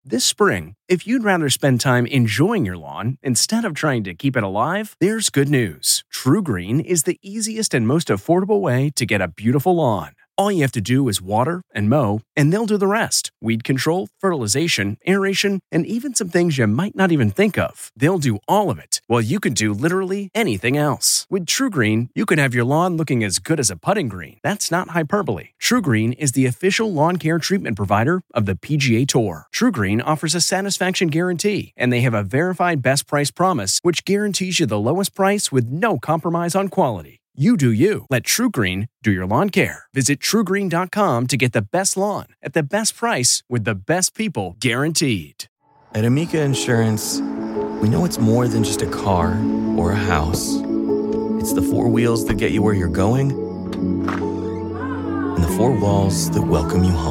This spring, if you'd rather spend time enjoying your lawn instead of trying to keep it alive, there's good news. TruGreen is the easiest and most affordable way to get a beautiful lawn. All you have to do is water and mow, and they'll do the rest. Weed control, fertilization, aeration, and even some things you might not even think of. They'll do all of it, while you can do literally anything else. With TruGreen, you can have your lawn looking as good as a putting green. That's not hyperbole. TruGreen is the official lawn care treatment provider of the PGA Tour. TruGreen offers a satisfaction guarantee, and they have a verified best price promise, which guarantees you the lowest price with no compromise on quality. You do you. Let TruGreen do your lawn care. Visit TruGreen.com to get the best lawn at the best price with the best people guaranteed. At Amica Insurance, we know it's more than just a car or a house. It's the four wheels that get you where you're going and the four walls that welcome you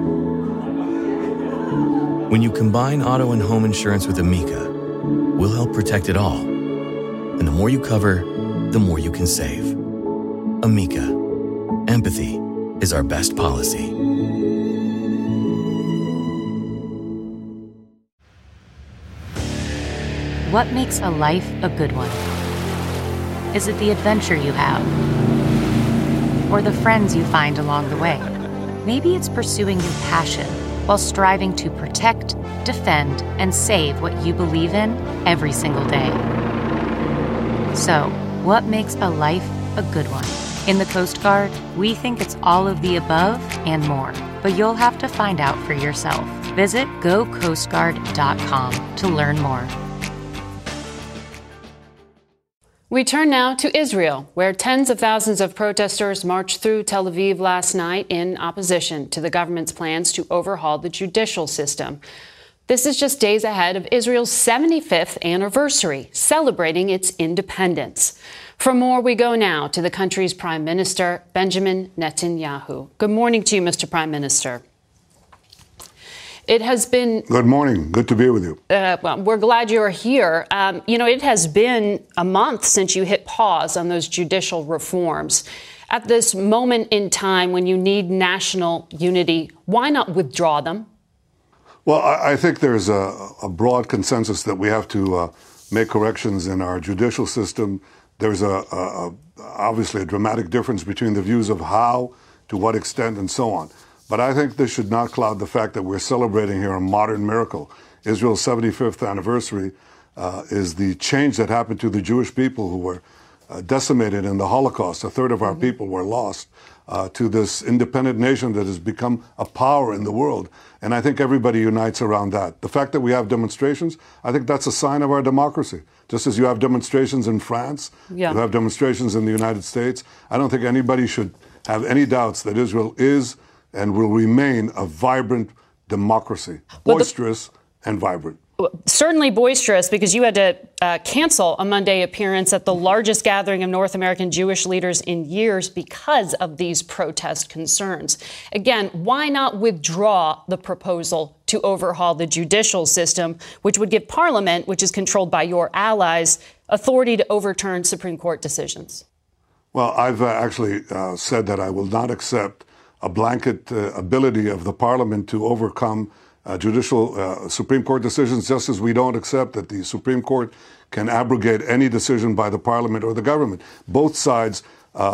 home. When you combine auto and home insurance with Amica, we'll help protect it all. And the more you cover, the more you can save. Amica. Empathy is our best policy. What makes a life a good one? Is it the adventure you have? Or the friends you find along the way? Maybe it's pursuing your passion while striving to protect, defend, and save what you believe in every single day. So, what makes a life a good one? In the Coast Guard, we think it's all of the above and more, but you'll have to find out for yourself. Visit gocoastguard.com to learn more. We turn now to Israel, where tens of thousands of protesters marched through Tel Aviv last night in opposition to the government's plans to overhaul the judicial system. This is just days ahead of Israel's 75th anniversary, celebrating its independence. For more, we go now to the country's Prime Minister, Benjamin Netanyahu. Good morning to you, Mr. Prime Minister. It has been... Good morning. Good to be with you. Well, we're glad you're here. It has been a month since you hit pause on those judicial reforms. At this moment in time when you need national unity, why not withdraw them? Well, I think there's a broad consensus that we have to make corrections in our judicial system. There's obviously a dramatic difference between the views of how, to what extent, and so on. But I think this should not cloud the fact that we're celebrating here a modern miracle. Israel's 75th anniversary is the change that happened to the Jewish people who were decimated in the Holocaust. A third of our people were lost to this independent nation that has become a power in the world. And I think everybody unites around that. The fact that we have demonstrations, I think that's a sign of our democracy. Just as you have demonstrations in France, you have demonstrations in the United States. I don't think anybody should have any doubts that Israel is and will remain a vibrant democracy, boisterous and vibrant. Certainly boisterous, because you had to cancel a Monday appearance at the largest gathering of North American Jewish leaders in years because of these protest concerns. Again, why not withdraw the proposal to overhaul the judicial system, which would give Parliament, which is controlled by your allies, authority to overturn Supreme Court decisions? Well, I've actually said that I will not accept a blanket ability of the Parliament to overcome judicial Supreme Court decisions, just as we don't accept that the Supreme Court can abrogate any decision by the Parliament or the government. Both sides,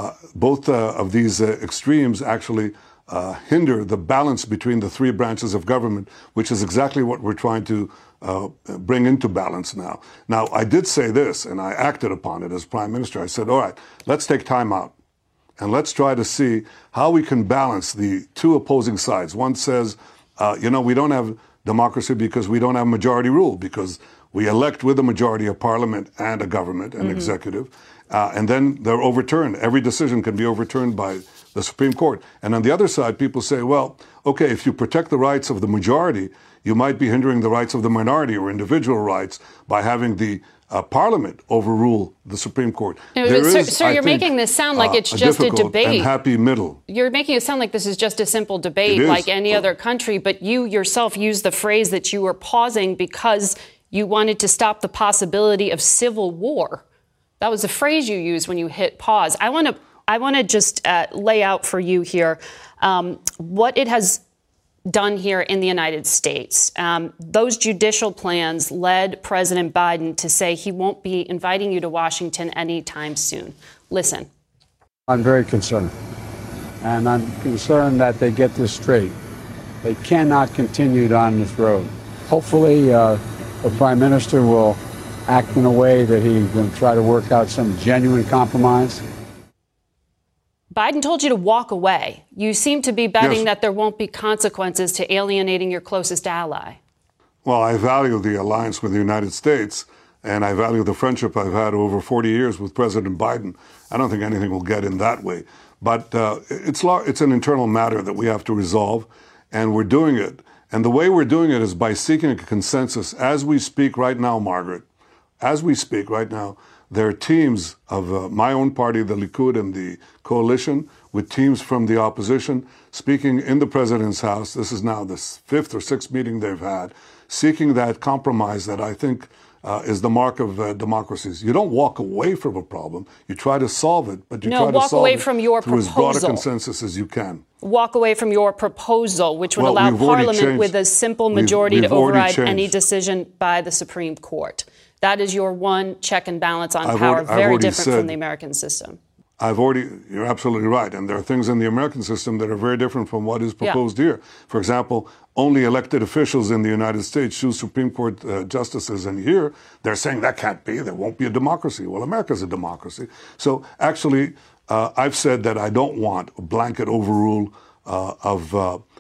both of these extremes actually hinder the balance between the three branches of government, which is exactly what we're trying to bring into balance now. Now, I did say this, and I acted upon it as Prime Minister. I said, all right, let's take time out. And let's try to see how we can balance the two opposing sides. One says, we don't have democracy because we don't have majority rule, because we elect with a majority of parliament and a government, an executive, and then they're overturned. Every decision can be overturned by the Supreme Court. And on the other side, people say, well, okay, if you protect the rights of the majority, you might be hindering the rights of the minority or individual rights by having the Parliament overrule the Supreme Court. Sir, you're making this sound like it's just a debate. And happy middle. You're making it sound like this is just a simple debate like any other country, but you yourself used the phrase that you were pausing because you wanted to stop the possibility of civil war. That was the phrase you used when you hit pause. I want to just lay out for you here what it has done here in the United States. Those judicial plans led President Biden to say he won't be inviting you to Washington anytime soon. Listen. I'm very concerned, and I'm concerned that they get this straight. They cannot continue down this road. Hopefully, the Prime Minister will act in a way that he can try to work out some genuine compromise. Biden told you to walk away. You seem to be betting Yes. that there won't be consequences to alienating your closest ally. Well, I value the alliance with the United States, and I value the friendship I've had over 40 years with President Biden. I don't think anything will get in that way. But it's an internal matter that we have to resolve, and we're doing it. And the way we're doing it is by seeking a consensus. As we speak right now, Margaret, as we speak right now, there are teams of my own party, the Likud, and the coalition, with teams from the opposition speaking in the president's house. This is now the 5th or 6th meeting they've had, seeking that compromise that I think is the mark of democracies. You don't walk away from a problem. You try to solve it, but you try to solve it through as broad a consensus as you can. Walk away from your proposal, which would allow Parliament with a simple majority to override any decision by the Supreme Court. That is your one check and balance on power, very different from the American system. You're absolutely right. And there are things in the American system that are very different from what is proposed here. For example, only elected officials in the United States choose Supreme Court justices. And here they're saying that can't be. There won't be a democracy. Well, America's a democracy. So actually, I've said that I don't want a blanket overrule of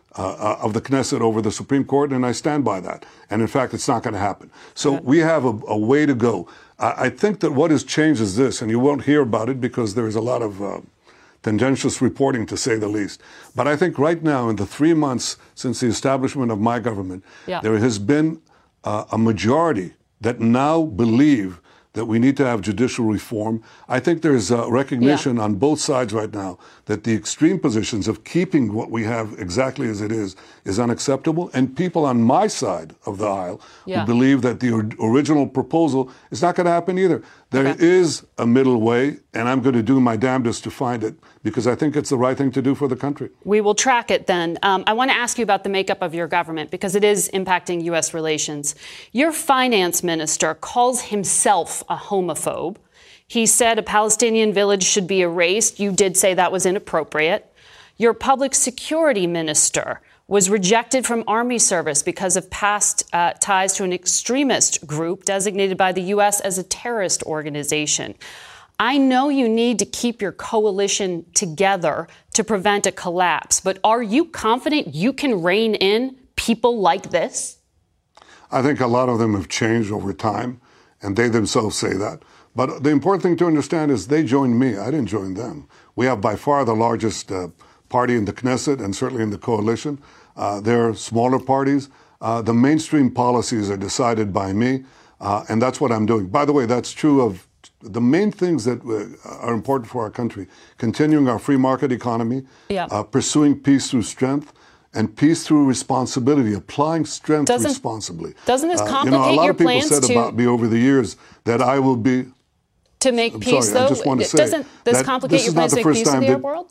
the Knesset over the Supreme Court, and I stand by that. And in fact, it's not going to happen. So we have a way to go. I think that what has changed is this, and you won't hear about it because there is a lot of tendentious reporting, to say the least. But I think right now, in the 3 months since the establishment of my government, there has been a majority that now believe that we need to have judicial reform. I think there's a recognition on both sides right now that the extreme positions of keeping what we have exactly as it is unacceptable. And people on my side of the aisle who believe that the original proposal is not going to happen either. There is a middle way, and I'm going to do my damnedest to find it because I think it's the right thing to do for the country. We will track it then. I want to ask you about the makeup of your government because it is impacting U.S. relations. Your finance minister calls himself a homophobe. He said a Palestinian village should be erased. You did say that was inappropriate. Your public security minister was rejected from Army service because of past ties to an extremist group designated by the U.S. as a terrorist organization. I know you need to keep your coalition together to prevent a collapse, but are you confident you can rein in people like this? I think a lot of them have changed over time, and they themselves say that. But the important thing to understand is they joined me. I didn't join them. We have by far the largest party in the Knesset and certainly in the coalition. There are smaller parties. The mainstream policies are decided by me, and that's what I'm doing. By the way, that's true of the main things that are important for our country: continuing our free market economy, pursuing peace through strength, and peace through responsibility, applying strength responsibly. Doesn't this complicate your plans to... A lot of people said about me over the years that I will be... To make peace, though? I just want to say doesn't this complicate your plans to make peace in the Arab world?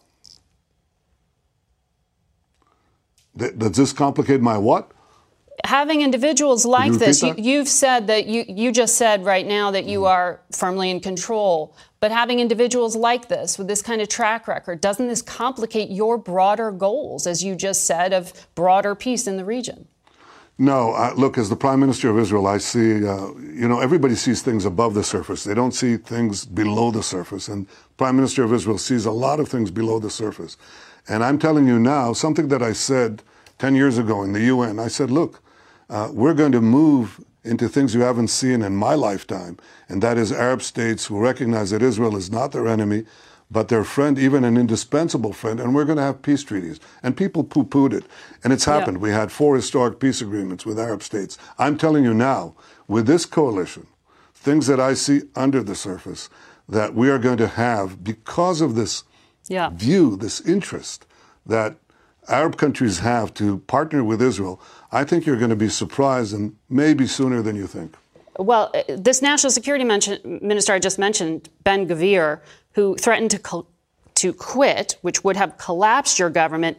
Does this complicate my what? Having individuals like this, you've said that you just said right now that you are firmly in control, but having individuals like this with this kind of track record, doesn't this complicate your broader goals, as you just said, of broader peace in the region? No, look, as the Prime Minister of Israel, I see, everybody sees things above the surface. They don't see things below the surface. And Prime Minister of Israel sees a lot of things below the surface. And I'm telling you now, something that I said 10 years ago in the UN, I said, look, we're going to move into things you haven't seen in my lifetime, and that is Arab states who recognize that Israel is not their enemy, but their friend, even an indispensable friend, and we're going to have peace treaties. And people poo-pooed it. And it's happened. We had 4 historic peace agreements with Arab states. I'm telling you now, with this coalition, things that I see under the surface that we are going to have because of this view, this interest that Arab countries have to partner with Israel, I think you're going to be surprised, and maybe sooner than you think. Well, this national security minister I just mentioned, Ben-Gvir, who threatened to quit, which would have collapsed your government,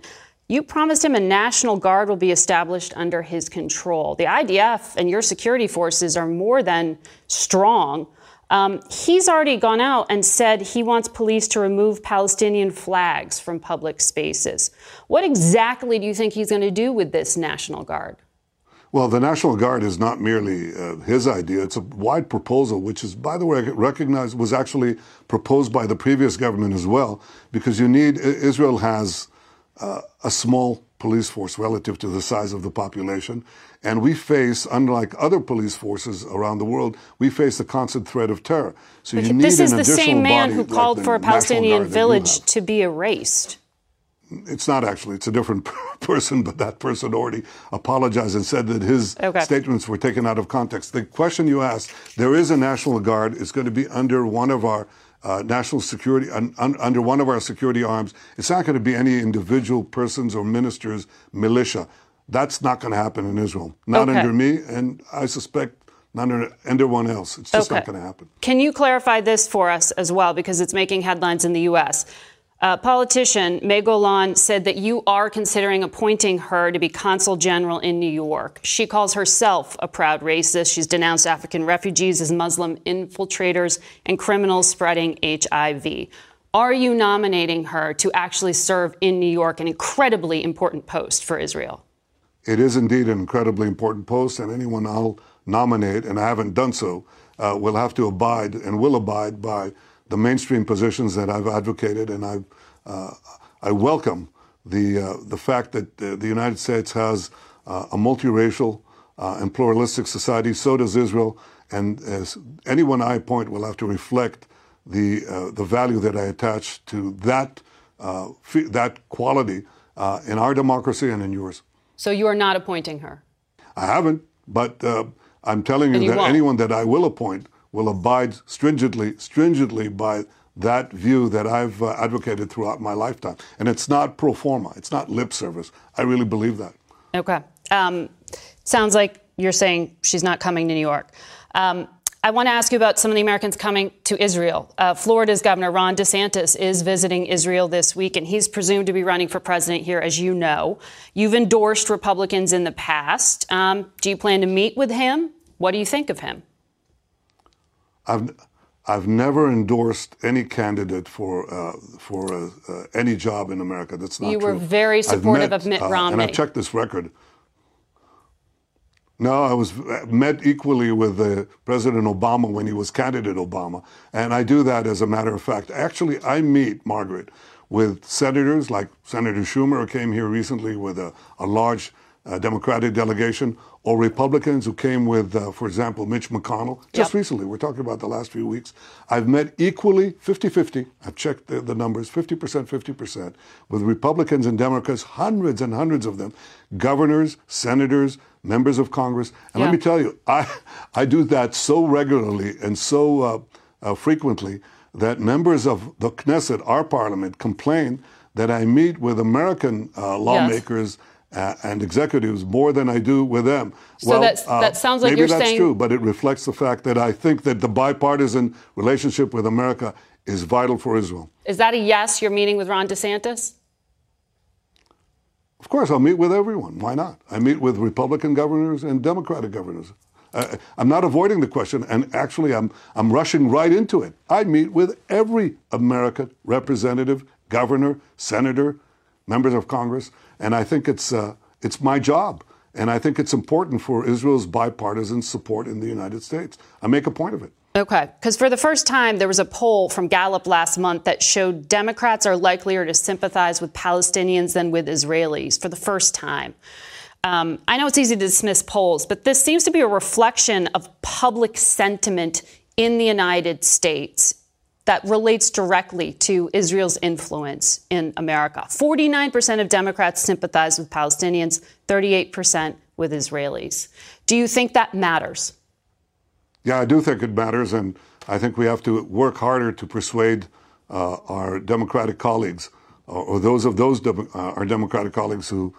You promised him a National Guard will be established under his control. The IDF and your security forces are more than strong. He's already gone out and said he wants police to remove Palestinian flags from public spaces. What exactly do you think he's going to do with this National Guard? Well, the National Guard is not merely his idea. It's a wide proposal, which is, by the way, recognized, was actually proposed by the previous government as well, because Israel has a small police force relative to the size of the population. And we face, unlike other police forces around the world, we face the constant threat of terror. So you need this is an the additional same man body who like called the for a National Palestinian Guard village to be erased. It's not actually. It's a different person, but that person already apologized and said that his statements were taken out of context. The question you asked, there is a National Guard. It's going to be under one of our national security, under one of our security arms. It's not going to be any individual persons or ministers' militia. That's not going to happen in Israel. Not under me, and I suspect not under anyone else. It's just not going to happen. Can you clarify this for us as well, because it's making headlines in the U.S.? Politician May Golan said that you are considering appointing her to be consul general in New York. She calls herself a proud racist. She's denounced African refugees as Muslim infiltrators and criminals spreading HIV. Are you nominating her to actually serve in New York, an incredibly important post for Israel? It is indeed an incredibly important post, and anyone I'll nominate, and I haven't done so, will have to abide and will abide by the mainstream positions that I've advocated, and I welcome the fact that the United States has a multiracial and pluralistic society. So does Israel, and as anyone I appoint will have to reflect the value that I attach to that quality in our democracy and in yours. So you are not appointing her? I haven't, but I'm telling you that anyone that I will appoint will abide stringently by that view that I've advocated throughout my lifetime. And it's not pro forma. It's not lip service. I really believe that. Okay. Sounds like you're saying she's not coming to New York. I want to ask you about some of the Americans coming to Israel. Florida's Governor Ron DeSantis is visiting Israel this week, and he's presumed to be running for president here, as you know. You've endorsed Republicans in the past. Do you plan to meet with him? What do you think of him? I've never endorsed any candidate for any job in America. That's not true. You were very supportive of Mitt Romney. And I've checked this record. No, I was met equally with President Obama when he was candidate Obama. And I do that as a matter of fact. Actually, I meet, Margaret, with senators like Senator Schumer, who came here recently with a large Democratic delegation, or Republicans who came with, for example, Mitch McConnell. Just recently, we're talking about the last few weeks. I've met equally, 50-50, I've checked the numbers, 50%, 50%, with Republicans and Democrats, hundreds and hundreds of them, governors, senators, members of Congress. And let me tell you, I do that so regularly and so frequently that members of the Knesset, our parliament, complain that I meet with American lawmakers and executives more than I do with them. So that sounds like you're saying... Maybe that's true, but it reflects the fact that I think that the bipartisan relationship with America is vital for Israel. Is that a yes, you're meeting with Ron DeSantis? Of course, I'll meet with everyone. Why not? I meet with Republican governors and Democratic governors. I'm not avoiding the question, and actually I'm rushing right into it. I meet with every American representative, governor, senator, members of Congress, and I think it's my job. And I think it's important for Israel's bipartisan support in the United States. I make a point of it. Okay, because for the first time, there was a poll from Gallup last month that showed Democrats are likelier to sympathize with Palestinians than with Israelis for the first time. I know it's easy to dismiss polls, but this seems to be a reflection of public sentiment in the United States that relates directly to Israel's influence in America. 49% of Democrats sympathize with Palestinians, 38% with Israelis. Do you think that matters? Yeah, I do think it matters, and I think we have to work harder to persuade our Democratic colleagues, or those our Democratic colleagues who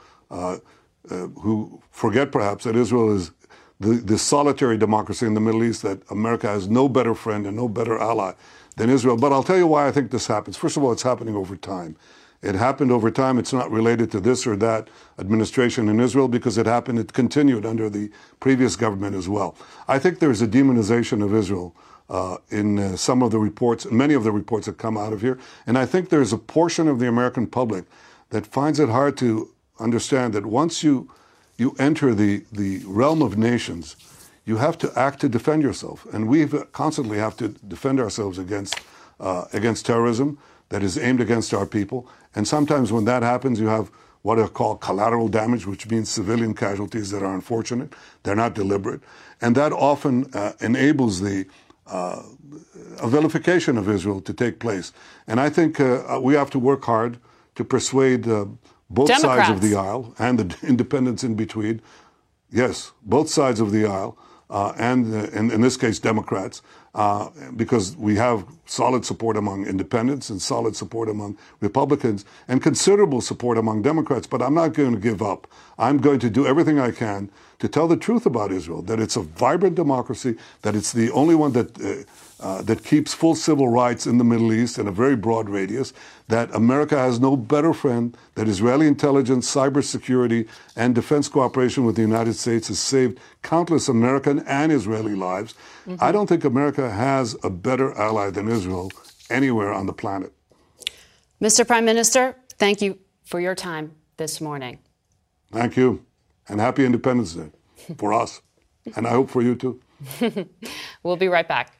forget perhaps that Israel is the solitary democracy in the Middle East, that America has no better friend and no better ally than Israel. But I'll tell you why I think this happens. First of all, it's happening over time. It happened over time. It's not related to this or that administration in Israel because it continued under the previous government as well. I think there's a demonization of Israel in some of the reports, many of the reports that come out of here. And I think there's a portion of the American public that finds it hard to understand that once you enter the realm of nations, you have to act to defend yourself. And we constantly have to defend ourselves against terrorism that is aimed against our people. And sometimes when that happens, you have what are called collateral damage, which means civilian casualties that are unfortunate. They're not deliberate. And that often enables a vilification of Israel to take place. And I think we have to work hard to persuade both Democrats. Sides of the aisle and the independents in between. Yes, both sides of the aisle, and in this case, Democrats, because we have solid support among independents and solid support among Republicans and considerable support among Democrats. But I'm not going to give up. I'm going to do everything I can to tell the truth about Israel, that it's a vibrant democracy, that it's the only one that keeps full civil rights in the Middle East in a very broad radius, that America has no better friend, that Israeli intelligence, cybersecurity, and defense cooperation with the United States has saved countless American and Israeli lives. Mm-hmm. I don't think America has a better ally than Israel anywhere on the planet. Mr. Prime Minister, thank you for your time this morning. Thank you. And happy Independence Day for us. And I hope for you too. We'll be right back.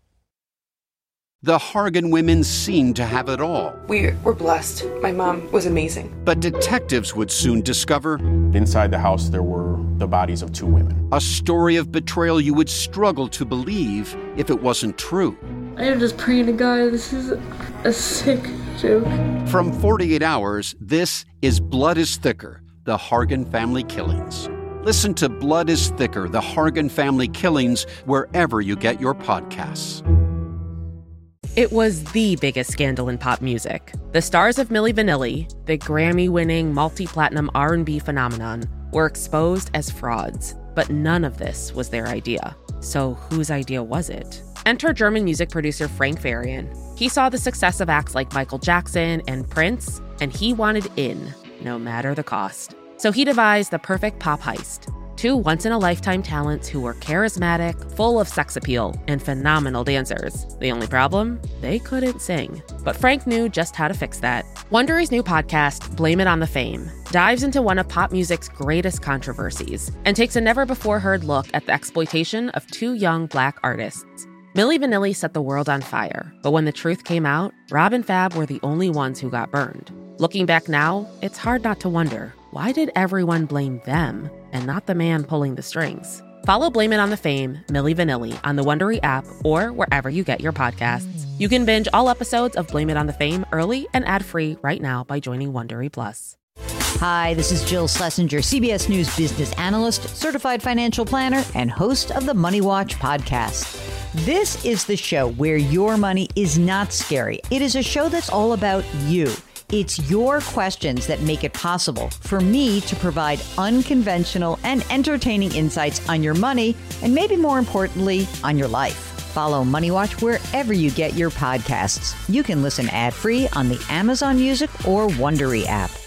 The Hargan women seemed to have it all. We were blessed. My mom was amazing. But detectives would soon discover inside the house there were the bodies of 2 women. A story of betrayal you would struggle to believe if it wasn't true. I am just praying to God, this is a sick joke. From 48 Hours, this is Blood is Thicker, the Hargan family killings. Listen to Blood is Thicker, the Hargan family killings, wherever you get your podcasts. It was the biggest scandal in pop music. The stars of Milli Vanilli, the Grammy-winning multi-platinum R&B phenomenon, were exposed as frauds. But none of this was their idea. So whose idea was it? Enter German music producer Frank Farian. He saw the success of acts like Michael Jackson and Prince, and he wanted in, no matter the cost. So he devised the perfect pop heist. 2 once-in-a-lifetime talents who were charismatic, full of sex appeal, and phenomenal dancers. The only problem? They couldn't sing. But Frank knew just how to fix that. Wondery's new podcast, Blame It on the Fame, dives into one of pop music's greatest controversies and takes a never-before-heard look at the exploitation of 2 young Black artists. Milli Vanilli set the world on fire, but when the truth came out, Rob and Fab were the only ones who got burned. Looking back now, it's hard not to wonder, why did everyone blame them and not the man pulling the strings? Follow Blame It on the Fame, Milli Vanilli, on the Wondery app or wherever you get your podcasts. You can binge all episodes of Blame It on the Fame early and ad-free right now by joining Wondery Plus. Hi, this is Jill Schlesinger, CBS News business analyst, certified financial planner, and host of the Money Watch podcast. This is the show where your money is not scary. It is a show that's all about you. It's your questions that make it possible for me to provide unconventional and entertaining insights on your money, and maybe more importantly, on your life. Follow Money Watch wherever you get your podcasts. You can listen ad-free on the Amazon Music or Wondery app.